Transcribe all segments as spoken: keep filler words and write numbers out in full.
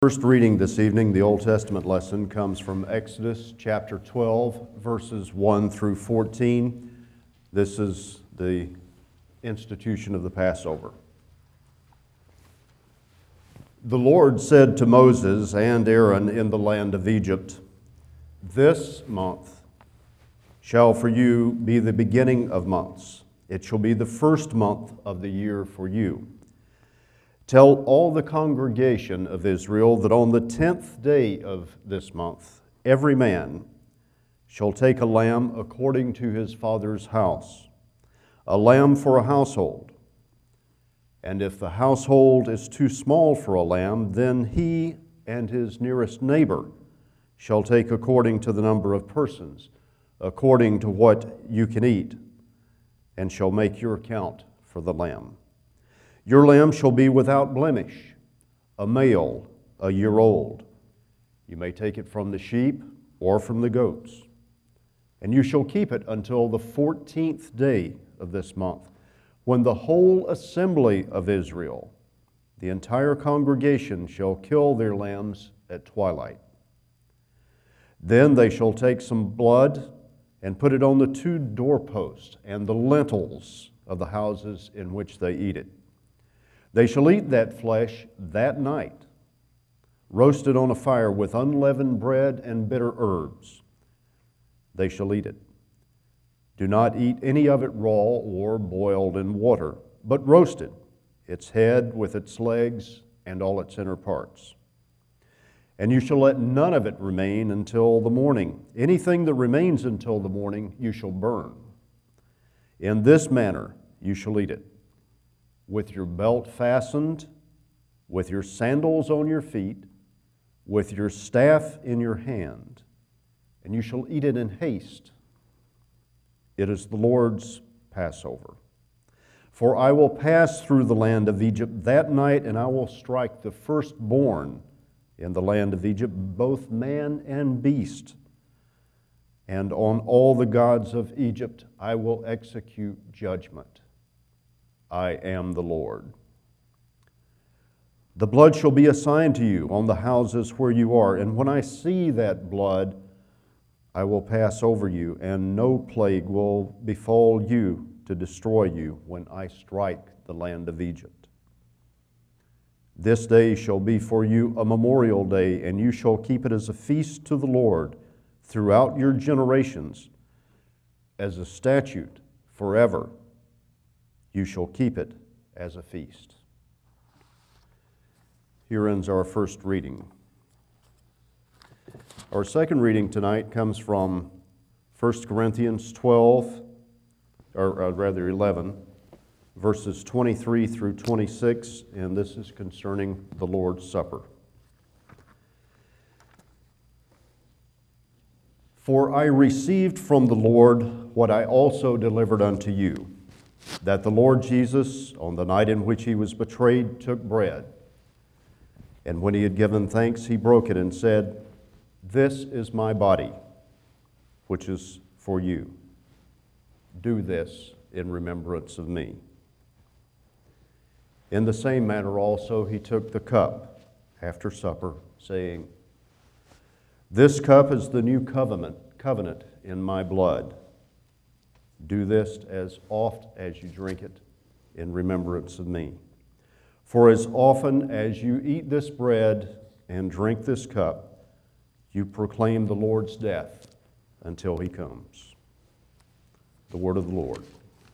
First reading this evening, the Old Testament lesson, comes from Exodus chapter twelve, verses one through fourteen. This is the institution of the Passover. The Lord said to Moses and Aaron in the land of Egypt, "This month shall for you be the beginning of months. It shall be the first month of the year for you. Tell all the congregation of Israel that on the tenth day of this month, every man shall take a lamb according to his father's house, a lamb for a household. And if the household is too small for a lamb, then he and his nearest neighbor shall take according to the number of persons, according to what you can eat, and shall make your count for the lamb. Your lamb shall be without blemish, a male, a year old. You may take it from the sheep or from the goats. And you shall keep it until the fourteenth day of this month, when the whole assembly of Israel, the entire congregation, shall kill their lambs at twilight. Then they shall take some blood and put it on the two doorposts and the lintels of the houses in which they eat it. They shall eat that flesh that night, roasted on a fire with unleavened bread and bitter herbs. They shall eat it. Do not eat any of it raw or boiled in water, but roasted, its head with its legs and all its inner parts. And you shall let none of it remain until the morning. Anything that remains until the morning you shall burn. In this manner you shall eat it, with your belt fastened, with your sandals on your feet, with your staff in your hand, and you shall eat it in haste. It is the Lord's Passover. For I will pass through the land of Egypt that night, and I will strike the firstborn in the land of Egypt, both man and beast. And on all the gods of Egypt I will execute judgment. I am the Lord. The blood shall be a sign to you on the houses where you are, and when I see that blood, I will pass over you, and no plague will befall you to destroy you when I strike the land of Egypt. This day shall be for you a memorial day, and you shall keep it as a feast to the Lord throughout your generations, as a statute forever. You shall keep it as a feast." Here ends our first reading. Our second reading tonight comes from First Corinthians twelve, or uh, rather eleven, verses twenty-three through twenty-six, and this is concerning the Lord's Supper. "For I received from the Lord what I also delivered unto you, that the Lord Jesus, on the night in which he was betrayed, took bread. And when he had given thanks, he broke it and said, 'This is my body, which is for you. Do this in remembrance of me.' In the same manner also he took the cup after supper, saying, 'This cup is the new covenant, covenant in my blood. Do this as oft as you drink it in remembrance of me. For as often as you eat this bread and drink this cup, you proclaim the Lord's death until he comes.'" The word of the Lord.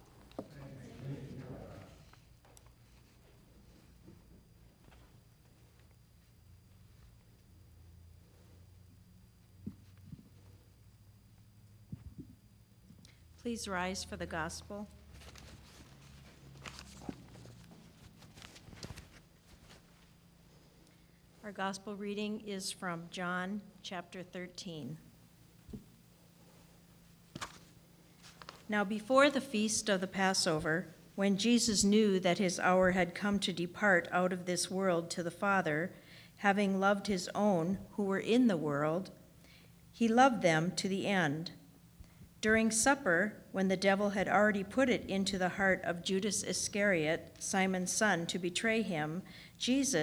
Please rise for the gospel. Our gospel reading is from John chapter thirteen. Now before the feast of the Passover, when Jesus knew that his hour had come to depart out of this world to the Father, having loved his own who were in the world, he loved them to the end. During supper, when the devil had already put it into the heart of Judas Iscariot, Simon's son, to betray him, Jesus,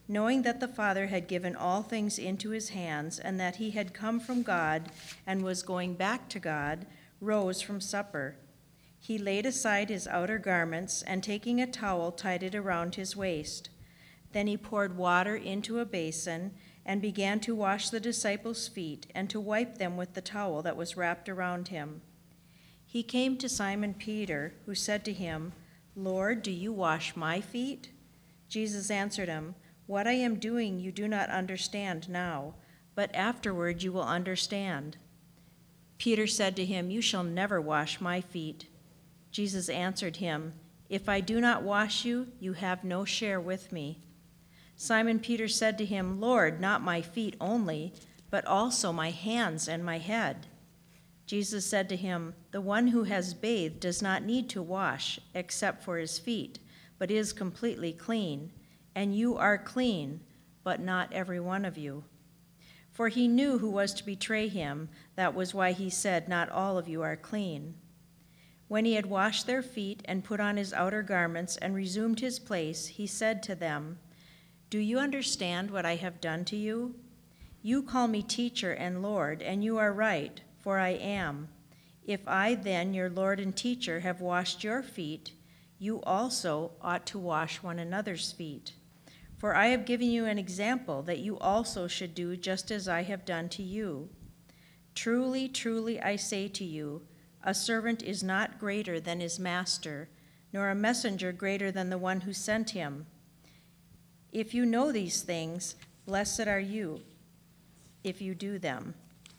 knowing that the Father had given all things into his hands, and that he had come from God and was going back to God, rose from supper. He laid aside his outer garments, and taking a towel, tied it around his waist. Then he poured water into a basin and began to wash the disciples' feet and to wipe them with the towel that was wrapped around him. He came to Simon Peter, who said to him, "Lord, do you wash my feet?" Jesus answered him, "What I am doing you do not understand now, but afterward you will understand." Peter said to him, "You shall never wash my feet." Jesus answered him, "If I do not wash you, you have no share with me." Simon Peter said to him, "Lord, not my feet only, but also my hands and my head." Jesus said to him, "The one who has bathed does not need to wash except for his feet, but is completely clean. And you are clean, but not every one of you." For he knew who was to betray him. That was why he said, "Not all of you are clean." When he had washed their feet and put on his outer garments and resumed his place, he said to them, "Do you understand what I have done to you? You call me teacher and Lord, and you are right, for I am. If I then, your Lord and teacher, have washed your feet, you also ought to wash one another's feet. For I have given you an example that you also should do just as I have done to you. Truly, truly, I say to you, a servant is not greater than his master, nor a messenger greater than the one who sent him. If you know these things, blessed are you if you do them."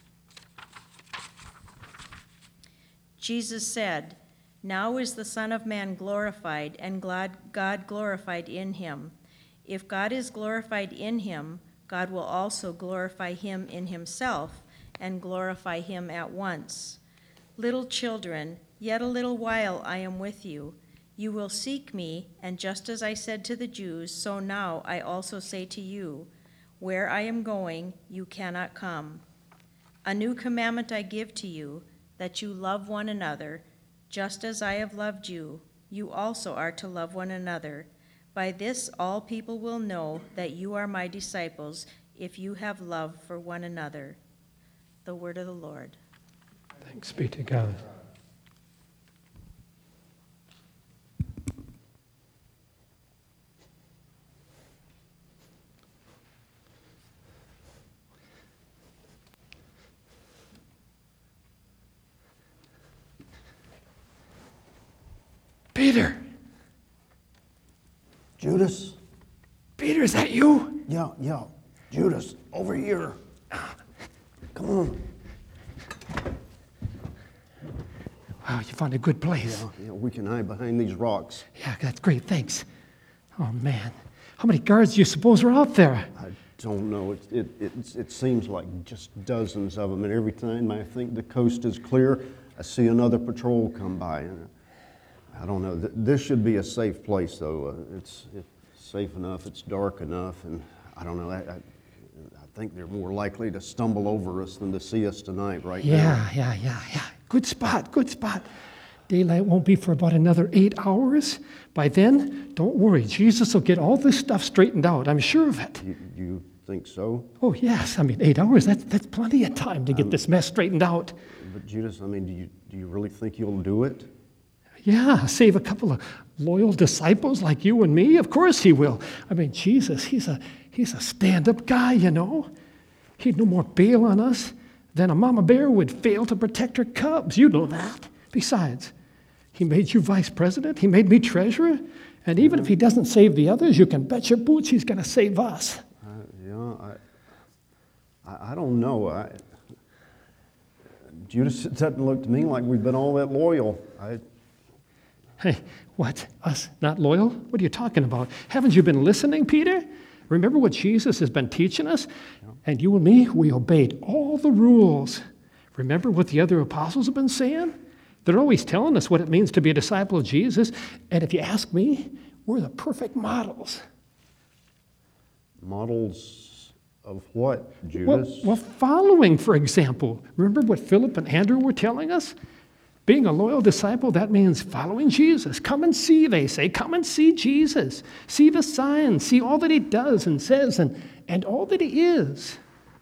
Jesus said, "Now is the Son of Man glorified, and God glorified in him. If God is glorified in him, God will also glorify him in himself and glorify him at once. Little children, yet a little while I am with you. You will seek me, and just as I said to the Jews, so now I also say to you, where I am going, you cannot come. A new commandment I give to you, that you love one another. Just as I have loved you, you also are to love one another. By this all people will know that you are my disciples, if you have love for one another." The word of the Lord. Thanks be to God. Peter! Judas? Peter, is that you? Yeah, yeah. Judas, over here. Come on. Wow, you found a good place. Yeah, yeah, we can hide behind these rocks. Yeah, that's great, thanks. Oh, man. How many guards do you suppose are out there? I don't know. It, it, it, it seems like just dozens of them, and every time I think the coast is clear, I see another patrol come by. And I don't know. This should be a safe place, though. Uh, it's, it's safe enough. It's dark enough, and I don't know. I, I, I think they're more likely to stumble over us than to see us tonight, right Yeah, now. yeah, yeah, yeah. Good spot, good spot. Daylight won't be for about another eight hours. By then, don't worry. Jesus will get all this stuff straightened out. I'm sure of it. You, you think so? Oh, yes. I mean, eight hours, that's, that's plenty of time to get Um, this mess straightened out. But Judas, I mean, do you, do you really think you'll do it? Yeah, save a couple of loyal disciples like you and me? Of course he will. I mean, Jesus, he's a, he's a stand-up guy, you know. He'd no more bail on us than a mama bear would fail to protect her cubs. You know that. Besides, he made you vice president. He made me treasurer. And even if he doesn't save the others, you can bet your boots he's going to save us. Uh, yeah, I, I, I don't know. I, Judas, it doesn't look to me like we've been all that loyal. I, Hey, what? Us not loyal? What are you talking about? Haven't you been listening, Peter? Remember what Jesus has been teaching us? Yeah. And you and me, we obeyed all the rules. Remember what the other apostles have been saying? They're always telling us what it means to be a disciple of Jesus. And if you ask me, we're the perfect models. Models of what, Judas? Well, well, following, for example. Remember what Philip and Andrew were telling us? Being a loyal disciple, that means following Jesus. Come and see, they say. Come and see Jesus. See the signs. See all that he does and says and, and all that he is.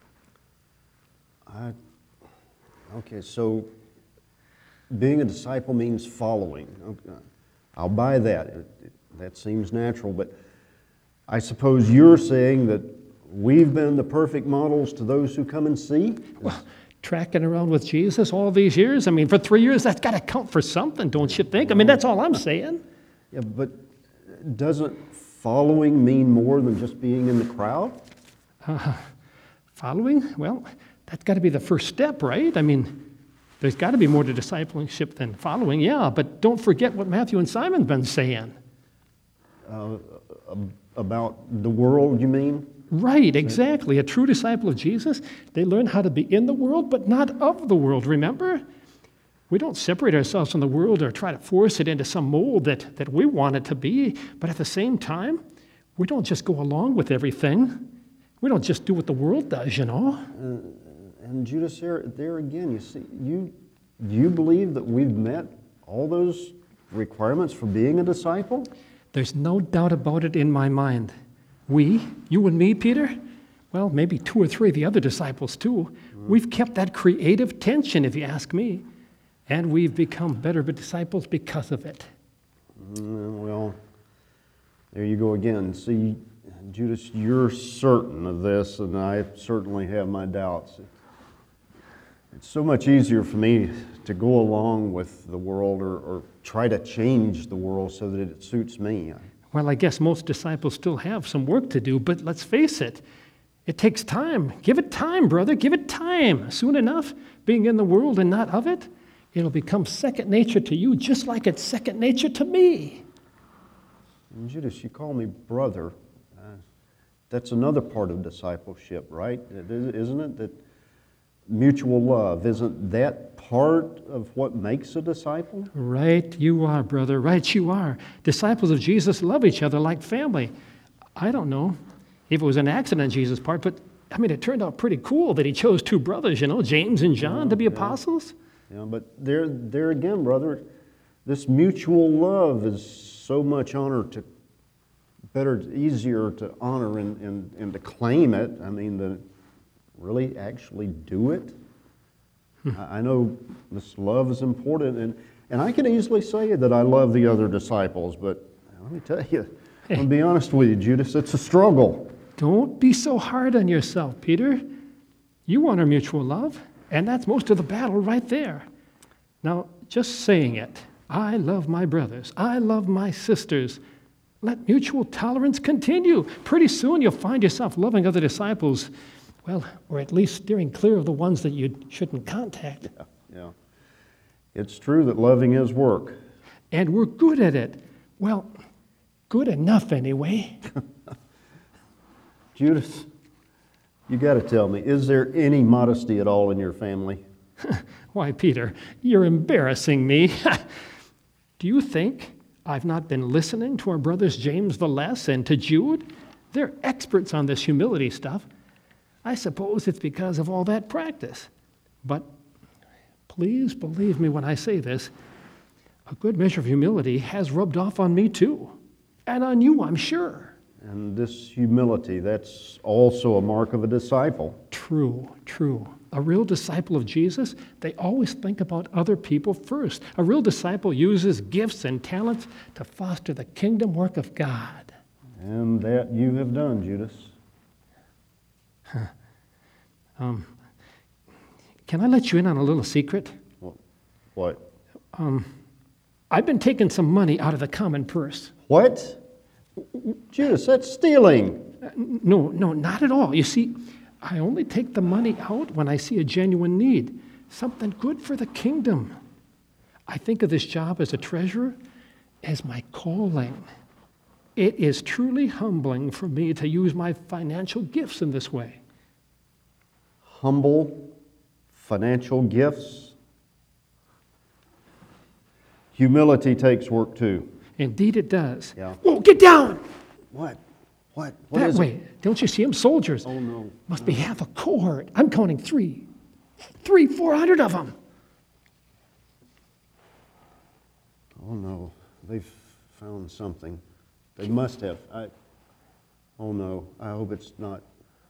I, okay, so being a disciple means following. Okay, I'll buy that. It, it, that seems natural, but I suppose you're saying that we've been the perfect models to those who come and see? Well, tracking around with Jesus all these years, I mean, for three years, that's got to count for something, don't you think? I mean, that's all I'm saying. Yeah, but doesn't following mean more than just being in the crowd? Uh, following? Well, that's got to be the first step, right? I mean, there's got to be more to discipleship than following, yeah, but don't forget what Matthew and Simon's been saying. Uh, about the world, you mean? Right, exactly. A true disciple of Jesus, they learn how to be in the world, but not of the world, remember? We don't separate ourselves from the world or try to force it into some mold that, that we want it to be, but at the same time, we don't just go along with everything. We don't just do what the world does, you know? Uh, and Judas, there, there again, you see, you, you believe that we've met all those requirements for being a disciple? There's no doubt about it in my mind. We, you and me, Peter, well, maybe two or three of the other disciples too, mm. we've kept that creative tension, if you ask me, and we've become better disciples because of it. Mm, well, there you go again. See, Judas, you're certain of this, and I certainly have my doubts. It's so much easier for me to go along with the world or, or try to change the world so that it suits me. Well, I guess most disciples still have some work to do, but let's face it, it takes time. Give it time, brother, give it time. Soon enough, being in the world and not of it, it'll become second nature to you, just like it's second nature to me. And Judas, you call me brother. Uh, that's another part of discipleship, right? Isn't it? That mutual love, isn't that part of what makes a disciple? Right you are, brother. Right you are. Disciples of Jesus love each other like family. I don't know if it was an accident on Jesus' part, but I mean, it turned out pretty cool that he chose two brothers, you know, James and John, yeah, to be yeah. apostles. Yeah, but there, there again, brother, this mutual love is so much honor to, better, easier to honor and, and, and to claim it. I mean, the really actually do it. I know this love is important, and, and I can easily say that I love the other disciples, but let me tell you, I'm going to be honest with you, Judas, it's a struggle. Don't be so hard on yourself, Peter. You want our mutual love, and that's most of the battle right there. Now, just saying it, I love my brothers, I love my sisters. Let mutual tolerance continue. Pretty soon you'll find yourself loving other disciples, well, or at least steering clear of the ones that you shouldn't contact. Yeah, yeah. It's true that loving is work. And we're good at it. Well, good enough anyway. Judas, you got to tell me, is there any modesty at all in your family? Why, Peter, you're embarrassing me. Do you think I've not been listening to our brothers James the Less and to Jude? They're experts on this humility stuff. I suppose it's because of all that practice. But please believe me when I say this, a good measure of humility has rubbed off on me too, and on you, I'm sure. And this humility, that's also a mark of a disciple. True, true. A real disciple of Jesus, they always think about other people first. A real disciple uses gifts and talents to foster the kingdom work of God. And that you have done, Judas. Huh. Um, can I let you in on a little secret? What? Um, I've been taking some money out of the common purse. What? Judas, that's stealing. Uh, no, no, not at all. You see, I only take the money out when I see a genuine need, something good for the kingdom. I think of this job as a treasurer as my calling. It is truly humbling for me to use my financial gifts in this way. Humble financial gifts? Humility takes work too. Indeed it does. Yeah. Whoa, get down! What? What? What That is way. it? Don't you see them? Soldiers. Oh, no. Must be half a cohort. I'm counting three. Three, four hundred of them. Oh no, they've found something. They must have. I, oh no, I hope it's not.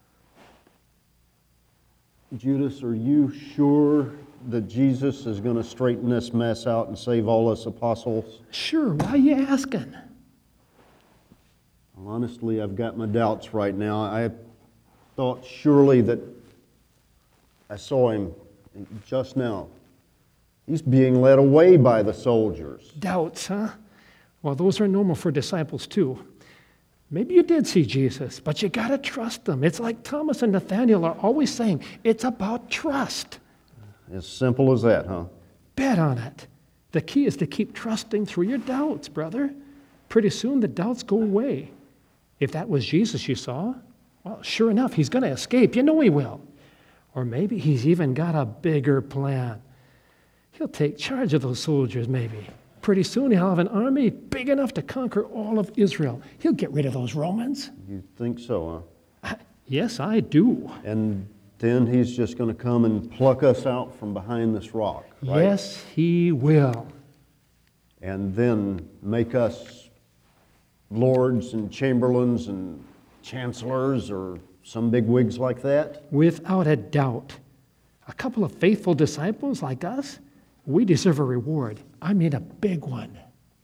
Judas, are you sure that Jesus is going to straighten this mess out and save all us apostles? Sure, why are you asking? Well, honestly, I've got my doubts right now. I thought surely that I saw him just now. He's being led away by the soldiers. Doubts, huh? Well, those are normal for disciples too. Maybe you did see Jesus, but you got to trust him. It's like Thomas and Nathaniel are always saying, it's about trust. As simple as that, huh? Bet on it. The key is to keep trusting through your doubts, brother. Pretty soon the doubts go away. If that was Jesus you saw, well, sure enough, he's going to escape. You know he will. Or maybe he's even got a bigger plan. He'll take charge of those soldiers, maybe. Pretty soon he'll have an army big enough to conquer all of Israel. He'll get rid of those Romans. You think so, huh? Yes, I do. And then he's just going to come and pluck us out from behind this rock, right? Yes, he will. And then make us lords and chamberlains and chancellors or some big wigs like that? Without a doubt. A couple of faithful disciples like us, we deserve a reward. I mean a big one.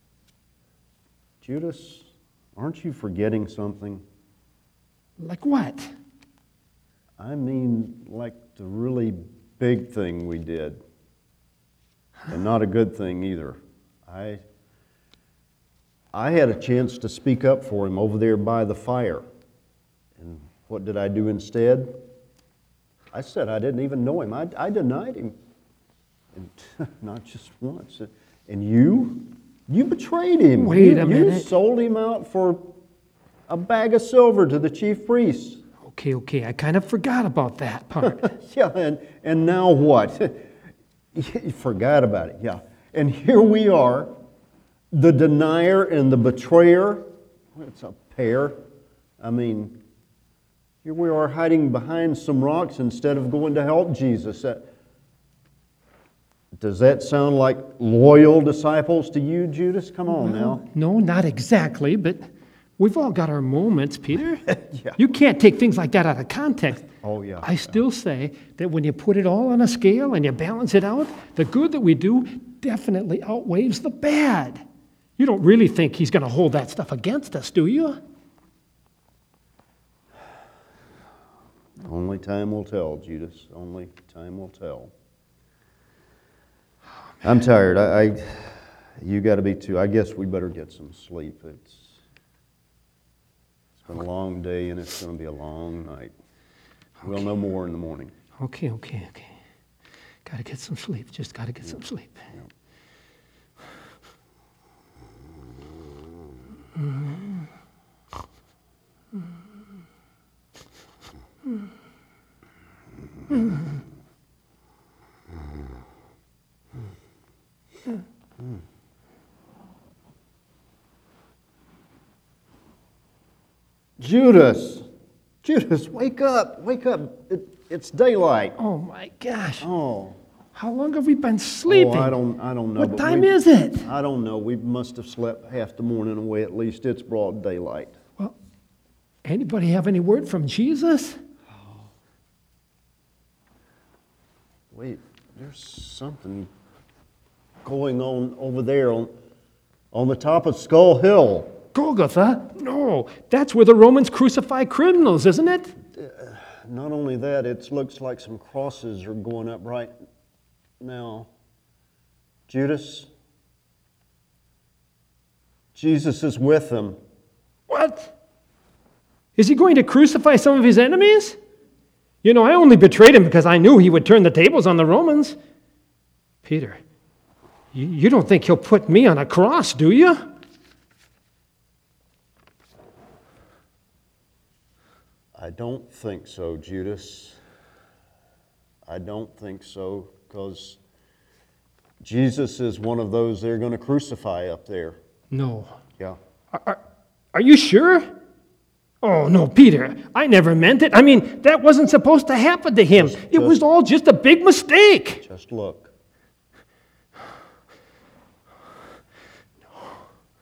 Judas, aren't you forgetting something? Like what? I mean, like the really big thing we did. And not a good thing either. I, I had a chance to speak up for him over there by the fire. And what did I do instead? I said I didn't even know him. I, I denied him. And not just once. And you? You betrayed him. Wait you, a minute. You sold him out for a bag of silver to the chief priests. Okay, okay, I kind of forgot about that part. Yeah, and, and now what? You forgot about it, yeah. And here we are, the denier and the betrayer. It's a pair. I mean, here we are hiding behind some rocks instead of going to help Jesus. Uh, Does that sound like loyal disciples to you, Judas? Come on now. No, not exactly, but we've all got our moments, Peter. Yeah. You can't take things like that out of context. Oh, yeah. I still say that when you put it all on a scale and you balance it out, the good that we do definitely outweighs the bad. You don't really think he's going to hold that stuff against us, do you? Only time will tell, Judas. Only time will tell. I'm tired. I, I you got to be too. I guess we better get some sleep. It's it's been a long day and it's going to be a long night. Okay. We'll know more in the morning. Okay, okay, okay. Got to get some sleep. Just got to get yeah. some sleep. Yeah. Mm-hmm. Mm-hmm. Mm. Judas, Judas, wake up, wake up. It, it's daylight. Oh my gosh. Oh. How long have we been sleeping? Oh, I don't, I don't know. What but time we, is it? I don't know. We must have slept half the morning away. At least it's broad daylight. Well, anybody have any word from Jesus? Wait, there's something going on over there on, on the top of Skull Hill. Golgotha? No, that's where the Romans crucify criminals, isn't it? Uh, not only that, it looks like some crosses are going up right now. Judas, Jesus is with them. What? Is he going to crucify some of his enemies? You know, I only betrayed him because I knew he would turn the tables on the Romans. Peter, you, you don't think he'll put me on a cross, do you? I don't think so, Judas. I don't think so, because Jesus is one of those they're going to crucify up there. No. Yeah. Are, are, are you sure? Oh, no, Peter, I never meant it. I mean, that wasn't supposed to happen to him. Just, it just, was all just a big mistake. Just look.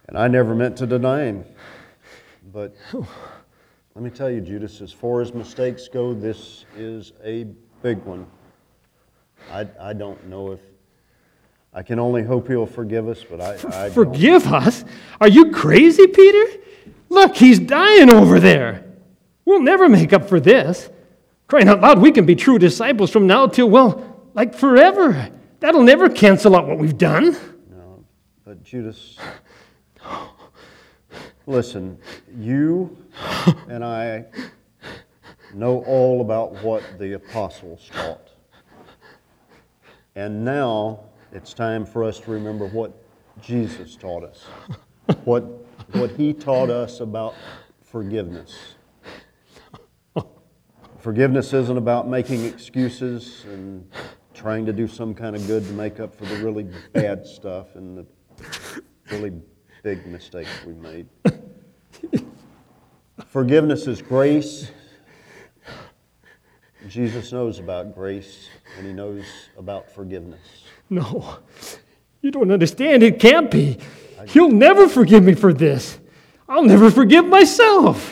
And I never meant to deny him. But let me tell you, Judas, as far as mistakes go, this is a big one. I, I don't know if, I can only hope he'll forgive us, but I, I Forgive don't. us? Are you crazy, Peter? Look, he's dying over there. We'll never make up for this. Crying out loud, we can be true disciples from now till, well, like forever. That'll never cancel out what we've done. No, but Judas, listen, you and I know all about what the apostles taught. And now it's time for us to remember what Jesus taught us. What, what he taught us about forgiveness. Forgiveness isn't about making excuses and trying to do some kind of good to make up for the really bad stuff and the really big mistakes we made. Forgiveness is grace. Jesus knows about grace, and he knows about forgiveness. No, you don't understand. It can't be. He'll never forgive me for this. I'll never forgive myself.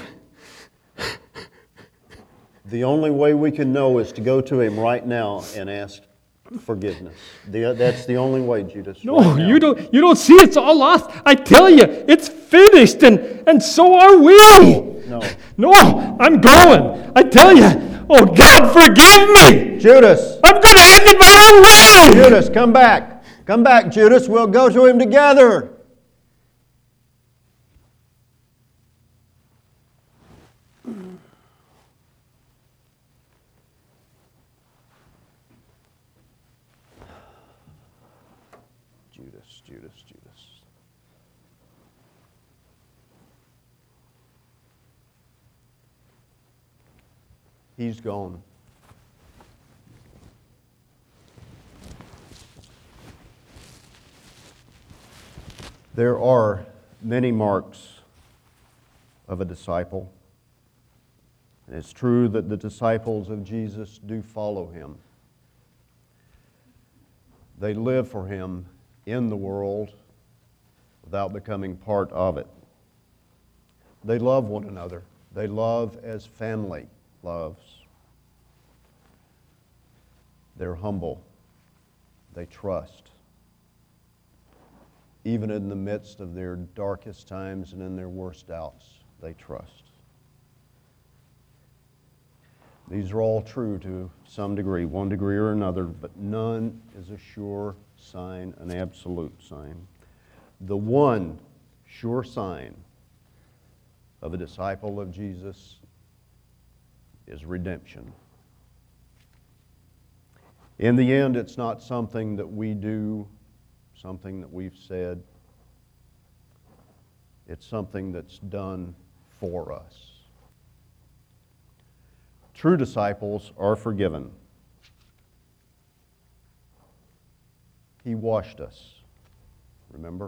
The only way we can know is to go to him right now and ask forgiveness. The, that's the only way, Judas. No, right now. you don't you don't see it's all lost. I tell you, it's finished, and, and so are we. No. No, I'm going. I tell you, oh God, forgive me. Judas. I'm going to end it my own way. Judas, come back. Come back, Judas. We'll go to him together. Judas, Judas, Judas. He's gone. There are many marks of a disciple. And it's true that the disciples of Jesus do follow him. They live for him in the world without becoming part of it. They love one another. They love as family loves. They're humble. They trust. Even in the midst of their darkest times and in their worst doubts, they trust. These are all true to some degree, one degree or another, but none is a sure sign, an absolute sign. The one sure sign of a disciple of Jesus is redemption. In the end, it's not something that we do, something that we've said. It's something that's done for us. True disciples are forgiven. He washed us, remember?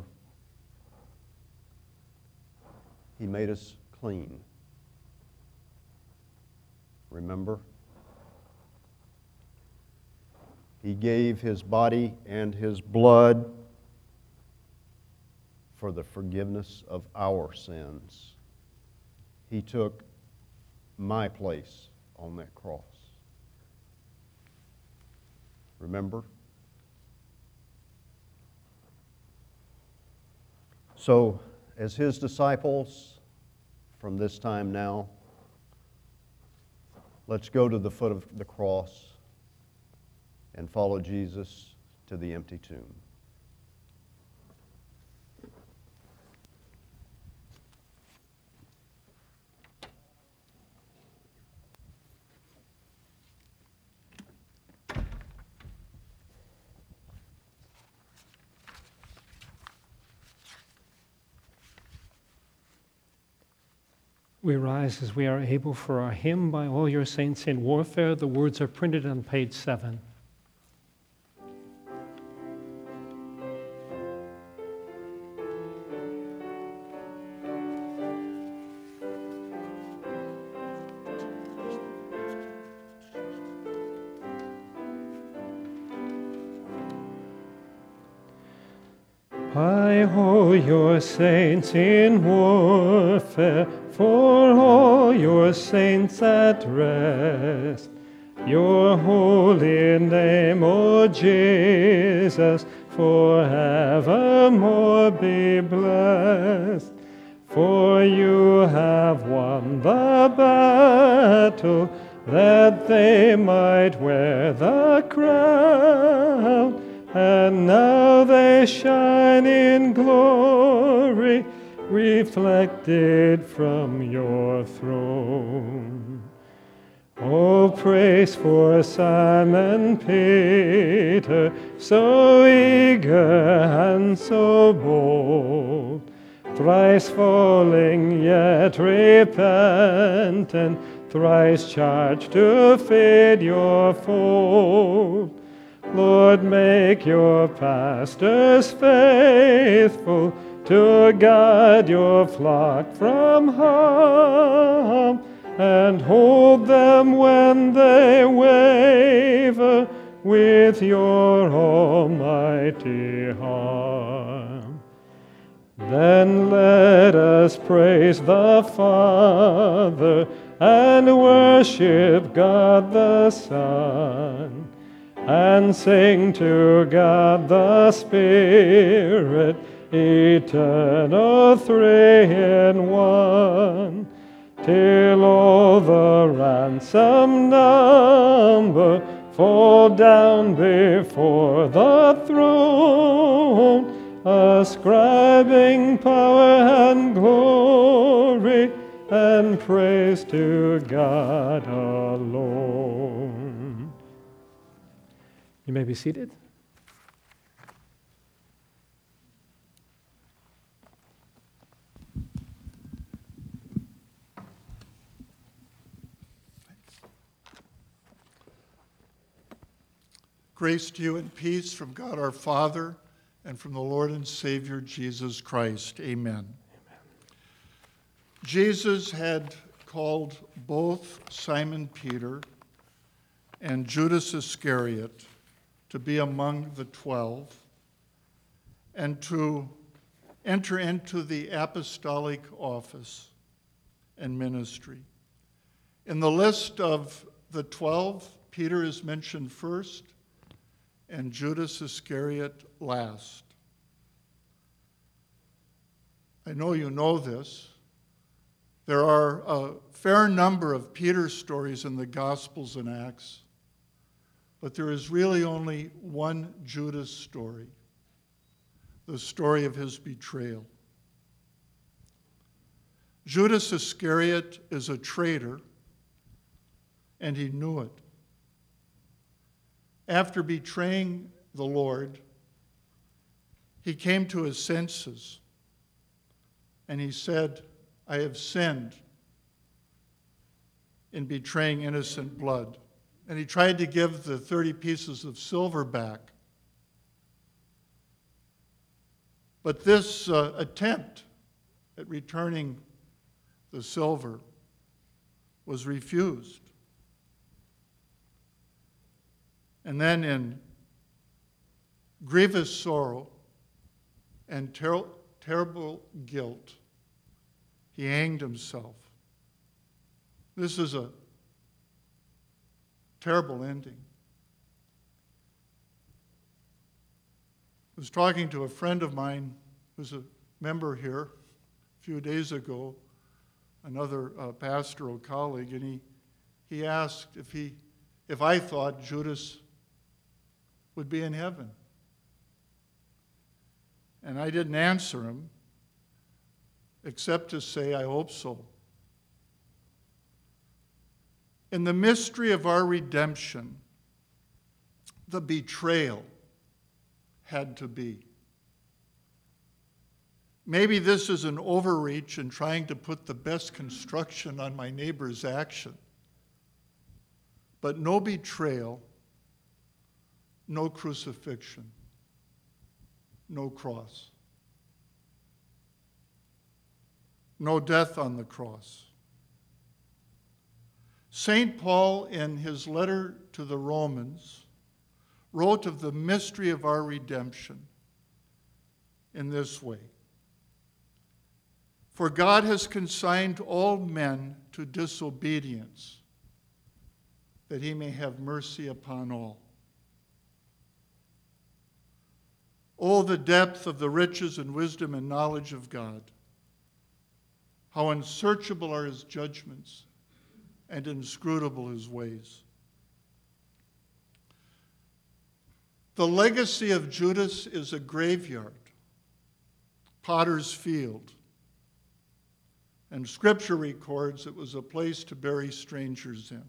He made us clean, remember? He gave his body and his blood for the forgiveness of our sins. He took my place on that cross. Remember? So, as his disciples from this time now, let's go to the foot of the cross and follow Jesus to the empty tomb. We rise as we are able for our hymn, By All Your Saints in Warfare. The words are printed on page seven. I hold your saints in warfare, for all your saints at rest. Your holy name, O Jesus, forevermore be blessed. For you have won the battle, that they might wear the crown, and now they shine in glory, reflected from your throne. Oh, praise for Simon Peter, so eager and so bold, thrice falling yet repentant, thrice charged to feed your fold. Lord, make your pastors faithful to guard your flock from harm, and hold them when they waver with your almighty arm. Then let us praise the Father and worship God the Son, and sing to God the Spirit, eternal three in one, till all the ransomed number fall down before the throne, ascribing power and glory and praise to God alone. You may be seated. Grace to you and peace from God our Father and from the Lord and Savior Jesus Christ. Amen. Amen. Jesus had called both Simon Peter and Judas Iscariot to be among the twelve and to enter into the apostolic office and ministry. In the list of the twelve, Peter is mentioned first and Judas Iscariot last. I know you know this. There are a fair number of Peter stories in the Gospels and Acts, but there is really only one Judas story, the story of his betrayal. Judas Iscariot is a traitor, and he knew it. After betraying the Lord, he came to his senses, and he said, I have sinned in betraying innocent blood. And he tried to give the thirty pieces of silver back. But this uh, attempt at returning the silver was refused. And then in grievous sorrow and ter- terrible guilt, he hanged himself. This is a terrible ending. I was talking to a friend of mine who's a member here a few days ago, another uh, pastoral colleague, and he, he asked if, he, if I thought Judas would be in heaven. And I didn't answer him, except to say, I hope so. In the mystery of our redemption, the betrayal had to be. Maybe this is an overreach in trying to put the best construction on my neighbor's action. But no betrayal, no crucifixion, no cross. No death on the cross. Saint Paul, in his letter to the Romans, wrote of the mystery of our redemption in this way. For God has consigned all men to disobedience, that he may have mercy upon all. Oh, the depth of the riches and wisdom and knowledge of God! How unsearchable are his judgments and inscrutable his ways. The legacy of Judas is a graveyard, potter's field. And Scripture records it was a place to bury strangers in.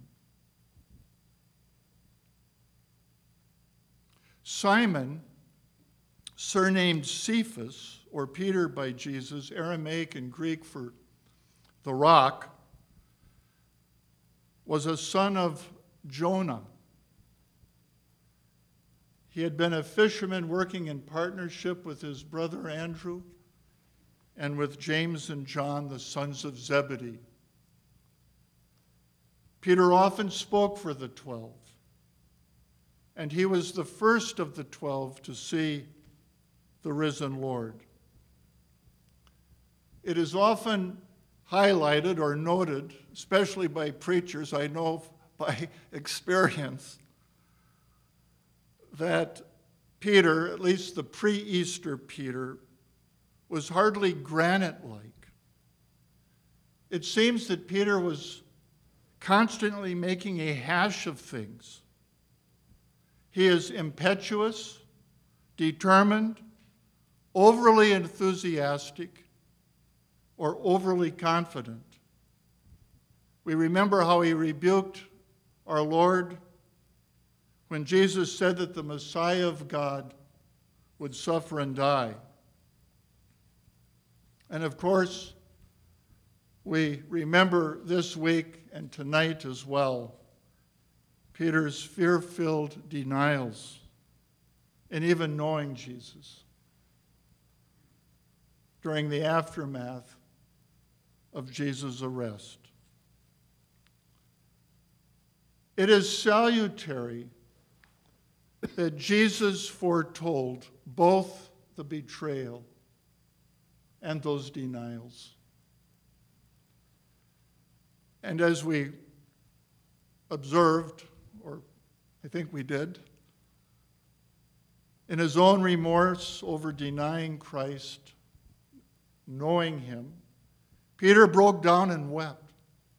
Simon, surnamed Cephas, or Peter by Jesus, Aramaic and Greek for the rock, was a son of Jonah. He had been a fisherman working in partnership with his brother Andrew and with James and John, the sons of Zebedee. Peter often spoke for the twelve, and he was the first of the twelve to see the risen Lord. It is often highlighted or noted, especially by preachers, I know by experience, that Peter, at least the pre-Easter Peter, was hardly granite-like. It seems that Peter was constantly making a hash of things. He is impetuous, determined, overly enthusiastic, or overly confident. We remember how he rebuked our Lord when Jesus said that the Messiah of God would suffer and die. And of course, we remember this week and tonight as well Peter's fear-filled denials and even knowing Jesus during the aftermath of Jesus' arrest. It is salutary that Jesus foretold both the betrayal and those denials. And as we observed, or I think we did, in his own remorse over denying Christ, knowing him, Peter broke down and wept.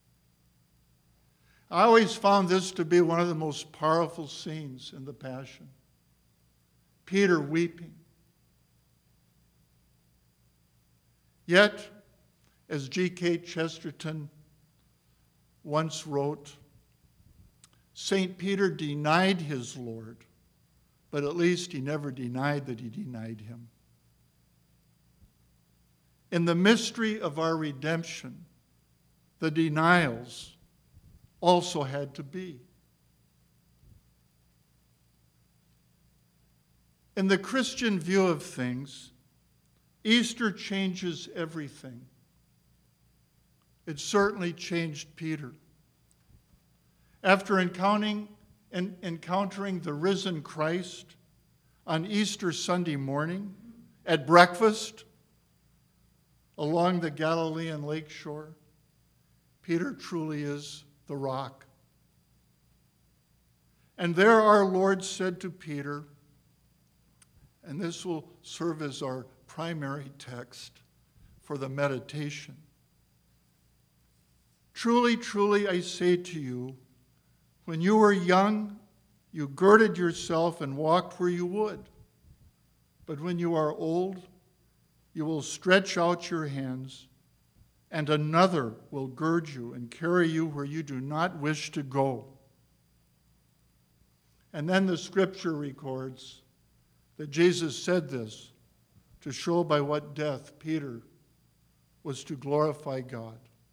I always found this to be one of the most powerful scenes in the Passion. Peter weeping. Yet, as G K Chesterton once wrote, Saint Peter denied his Lord, but at least he never denied that he denied him. In the mystery of our redemption, the denials also had to be. In the Christian view of things, Easter changes everything. It certainly changed Peter. After encountering, en- encountering the risen Christ on Easter Sunday morning at breakfast along the Galilean lake shore, Peter truly is the rock. And there our Lord said to Peter, and this will serve as our primary text for the meditation. Truly, truly, I say to you, when you were young, you girded yourself and walked where you would. But when you are old, you will stretch out your hands, and another will gird you and carry you where you do not wish to go. And then the scripture records that Jesus said this to show by what death Peter was to glorify God.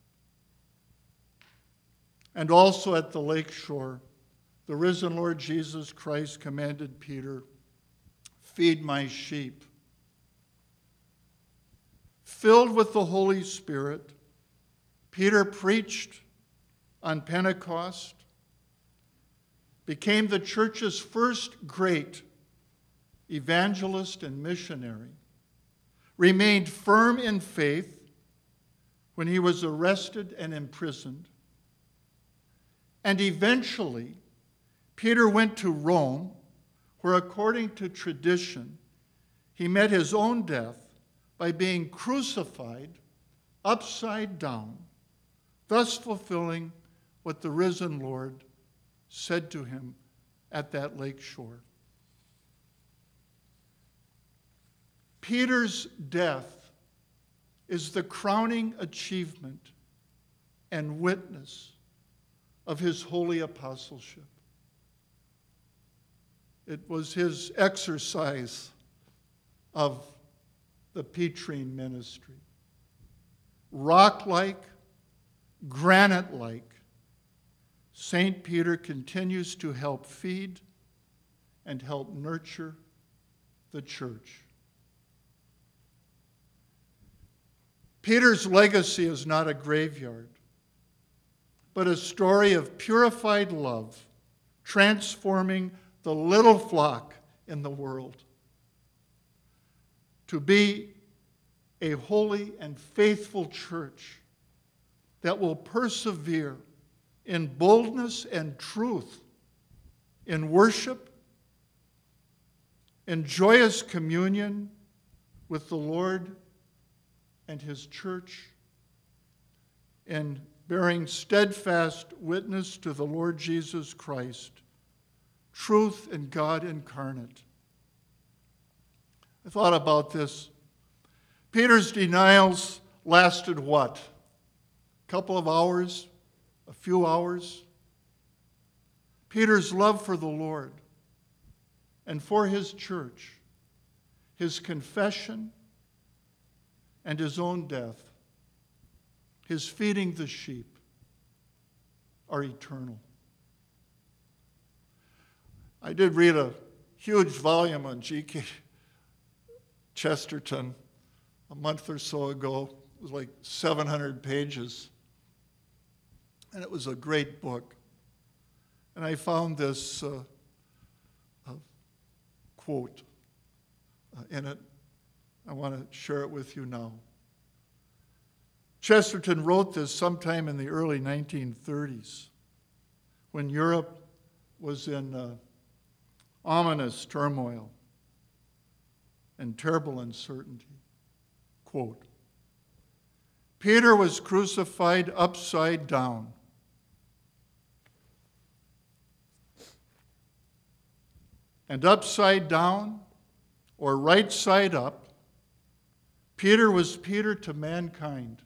And also at the lake shore, the risen Lord Jesus Christ commanded Peter, feed my sheep. Filled with the Holy Spirit, Peter preached on Pentecost, became the church's first great evangelist and missionary, remained firm in faith when he was arrested and imprisoned. And eventually, Peter went to Rome, where, according to tradition, he met his own death by being crucified upside down, thus fulfilling what the risen Lord said to him at that lake shore. Peter's death is the crowning achievement and witness of his holy apostleship. It was his exercise of the Petrine ministry. Rock-like, granite-like, Saint Peter continues to help feed and help nurture the church. Peter's legacy is not a graveyard, but a story of purified love, transforming the little flock in the world to be a holy and faithful church that will persevere in boldness and truth, in worship, in joyous communion with the Lord and his church, in bearing steadfast witness to the Lord Jesus Christ, truth and God incarnate. I thought about this. Peter's denials lasted what? A couple of hours? A few hours? Peter's love for the Lord and for his church, his confession and his own death, his feeding the sheep, are eternal. I did read a huge volume on G K Chesterton a month or so ago. It was like seven hundred pages. And it was a great book. And I found this uh, uh, quote uh, in it. I want to share it with you now. Chesterton wrote this sometime in the early nineteen thirties, when Europe was in uh, ominous turmoil and terrible uncertainty. Quote, Peter was crucified upside down. And upside down, or right side up, Peter was Peter to mankind.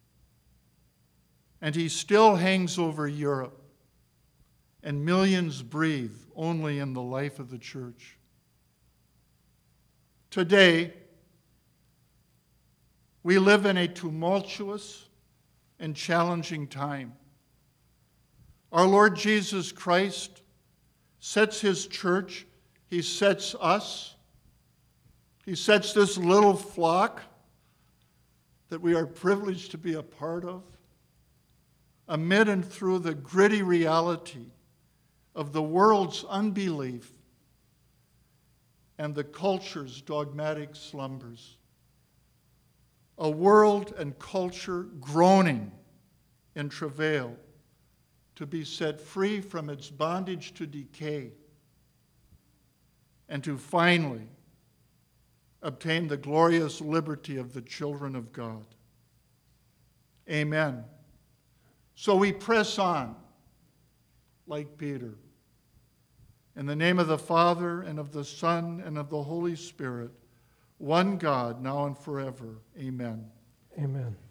And he still hangs over Europe, and millions breathe only in the life of the church. Today, we live in a tumultuous and challenging time. Our Lord Jesus Christ sets his church, he sets us, he sets this little flock that we are privileged to be a part of, amid and through the gritty reality of the world's unbelief and the culture's dogmatic slumbers. A world and culture groaning in travail to be set free from its bondage to decay and to finally obtain the glorious liberty of the children of God. Amen. So we press on like Peter. In the name of the Father, and of the Son, and of the Holy Spirit, one God, now and forever. Amen. Amen.